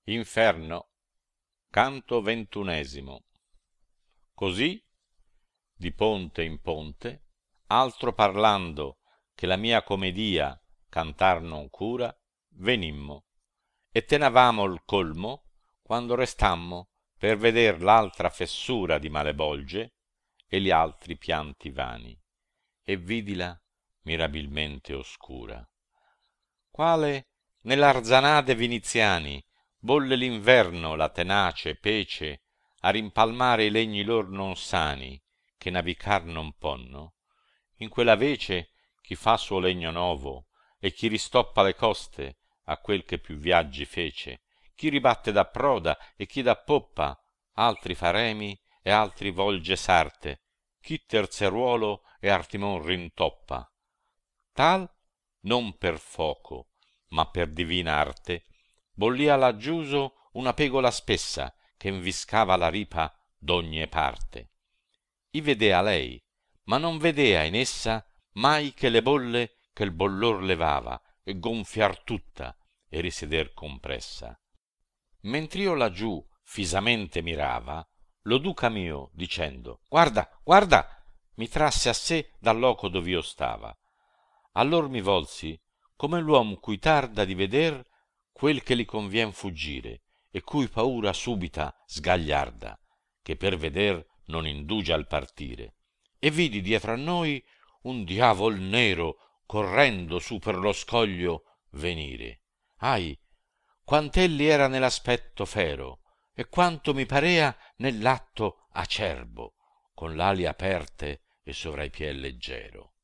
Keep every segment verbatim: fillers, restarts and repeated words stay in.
Inferno, canto ventunesimo. Così, di ponte in ponte, altro parlando che la mia comedia cantar non cura, venimmo, e tenevamo il colmo quando restammo per veder l'altra fessura di Malebolge e gli altri pianti vani, e vidila mirabilmente oscura, quale nell'arzanate viniziani bolle l'inverno la tenace pece a rimpalmare i legni lor non sani che navicar non ponno, in quella vece chi fa suo legno novo e chi ristoppa le coste a quel che più viaggi fece, chi ribatte da proda e chi da poppa, altri fa remi e altri volge sarte, chi terzeruolo e artimon rintoppa. Tal non per foco ma per divina arte bollia laggiuso una pegola spessa che inviscava la ripa d'ogni parte. I vedea lei, ma non vedea in essa mai che le bolle che il bollor levava e gonfiar tutta e riseder compressa. Mentr'io laggiù fisamente mirava, lo duca mio dicendo guarda, guarda, mi trasse a sé dal loco dov'io stava. Allor mi volsi come l'uom cui tarda di veder quel che li convien fuggire e cui paura subita sgagliarda, che per veder non indugia al partire, e vidi dietro a noi un diavol nero correndo su per lo scoglio venire. Ahi, quant'elli era nell'aspetto fero e quanto mi parea nell'atto acerbo, con l'ali aperte e sovra i piè leggero.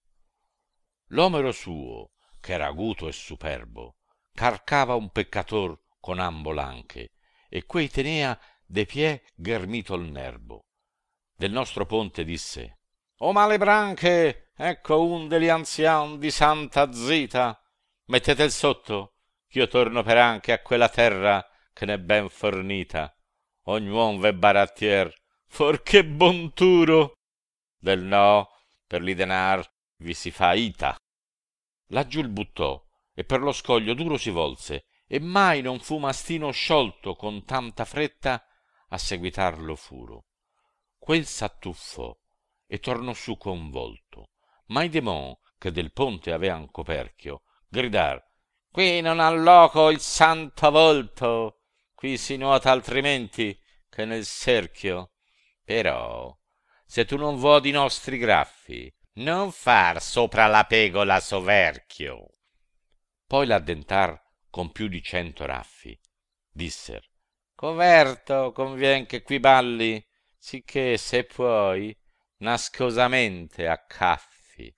L'omero suo, ch'era aguto e superbo, carcava un peccator con ambo l'anche, e quei tenea de piè ghermito il nerbo. Del nostro ponte disse o male branche, ecco un degli anzian di Santa Zita, mettete il sotto ch'io torno per anche a quella terra che n'è ben fornita. Ognuom ve barattier forché bonturo del no per li denar vi si fa ita. Laggiù il buttò e per lo scoglio duro si volse, e mai non fu mastino sciolto con tanta fretta a seguitarlo furo. Quel s'attuffò e tornò su convolto, ma i demon che del ponte avean coperchio gridar qui non ha loco il santo volto, qui si nuota altrimenti che nel cerchio. Però se tu non vuodi i nostri graffi non far sopra la pegola soverchio. Poi l'addentar con più di cento raffi disser coverto convien che qui balli, sicché se puoi nascosamente accaffi.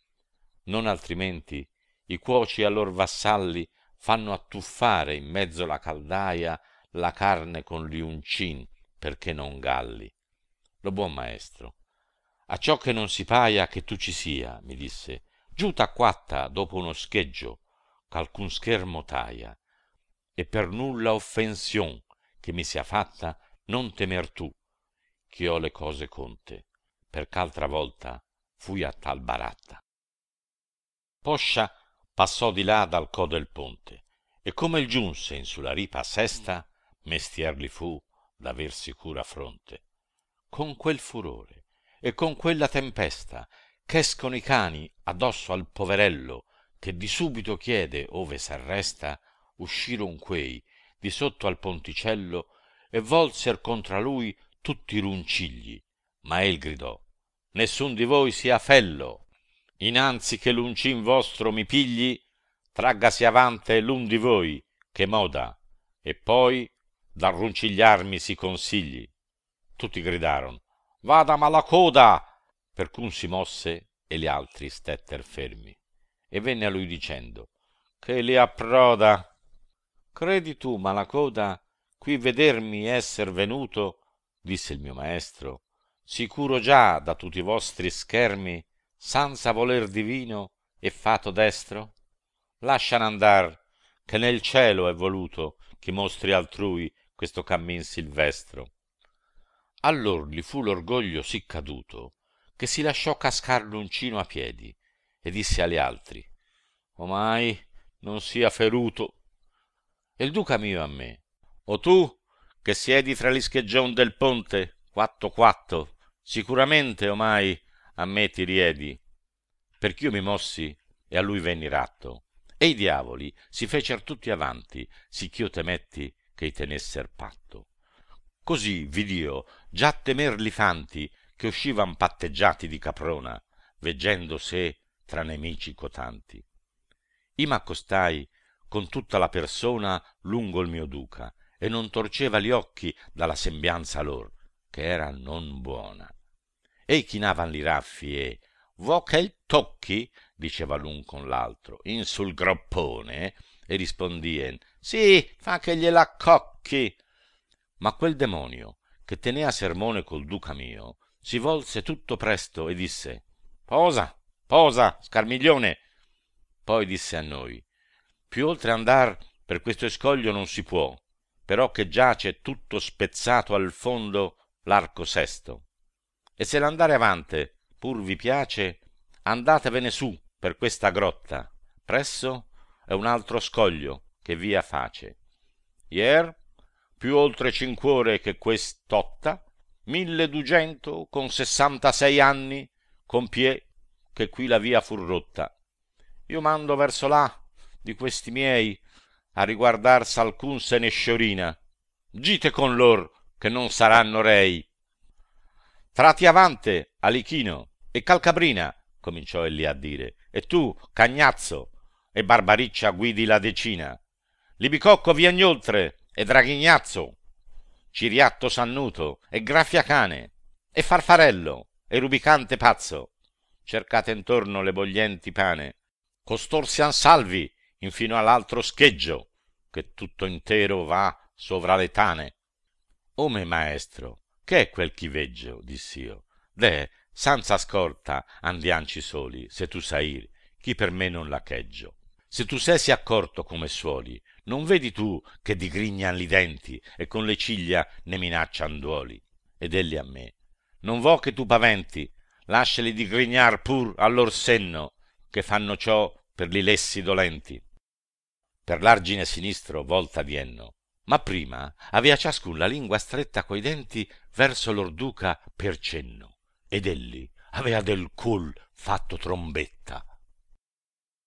Non altrimenti i cuoci a lor vassalli fanno attuffare in mezzo la caldaia la carne con liuncin perché non galli. Lo buon maestro, a ciò che non si paia che tu ci sia, mi disse, giù t'acquatta dopo uno scheggio ch'alcun schermo taia, e per nulla offension che mi sia fatta non temer tu, che ho le cose conte, perch'altra volta fui a tal baratta. Poscia passò di là dal co del ponte, e come il giunse in sulla ripa sesta, mestier li fu d'aver sicura fronte. Con quel furore e con quella tempesta ch'escono i cani addosso al poverello che di subito chiede ove s'arresta, usciron quei di sotto al ponticello e volser contra lui tutti i runcigli, ma el gridò nessun di voi sia fello, inanzi che l'uncin vostro mi pigli, traggasi avante l'un di voi che moda, e poi dal runcigliarmi si consigli. Tutti gridaron vada malacoda, perch'un si mosse e gli altri stetter fermi, e venne a lui dicendo che li approda. Credi tu, malacoda, qui vedermi esser venuto, disse il mio maestro, sicuro già da tutti i vostri schermi, sanza voler divino e fato destro? Lascian andar, che nel cielo è voluto chi mostri altrui questo cammin silvestro. Allor gli fu l'orgoglio sì caduto che si lasciò cascar l'uncino a piedi e disse agli altri omai non sia feruto. E il duca mio a me O tu, che siedi fra gli scheggion del ponte, quatto quatto, sicuramente omai a me ti riedi, perch'io mi mossi e a lui venni ratto, e i diavoli si fecer tutti avanti, sicch'io temetti che i tenesser patto. Così vid'io già temer li fanti che uscivan patteggiati di caprona, veggendo sé tra nemici cotanti. I m'accostai con tutta la persona lungo il mio duca, e non torceva gli occhi dalla sembianza lor, che era non buona. Ei chinavan li raffi e vo che il tocchi, diceva l'un con l'altro, in sul groppone, e rispondien, sì, fa che gliel'accocchi. Ma quel demonio, che tenea sermone col duca mio, si volse tutto presto e disse, posa, posa, scarmiglione. Poi disse a noi, più oltre andar per questo scoglio non si può, però che giace tutto spezzato al fondo l'arco sesto. E se l'andare avante pur vi piace, andatevene su per questa grotta, presso è un altro scoglio che via face. Ier, più oltre cinqu'ore che quest'otta, mille dugento con sessantasei anni compie che qui la via fu rotta. Io mando verso là di questi miei a riguardar s'alcun se ne sciorina. Gite con lor che non saranno rei. Trati avante, Alichino, e Calcabrina, cominciò egli a dire, e tu, Cagnazzo, e Barbariccia guidi la decina. Libicocco Viagnoltre, e Draghignazzo, Ciriatto Sannuto, e Graffiacane, e Farfarello, e Rubicante Pazzo, cercate intorno le boglienti pane, costor sian salvi infino all'altro scheggio, che tutto intero va sovra le tane. Ome maestro, che è quel chi veggio, diss'io, deh, senza scorta andianci soli, se tu sai, chi per me non la cheggio. Se tu sei sì accorto come suoli, non vedi tu che digrignan li denti e con le ciglia ne minaccian duoli? Ed egli a me, non vo che tu paventi, lasciali digrignar pur al lor senno, che fanno ciò per li lessi dolenti. Per l'argine sinistro volta dienno, ma prima avea ciascun la lingua stretta coi denti verso lor duca per cenno, ed elli avea del cul fatto trombetta.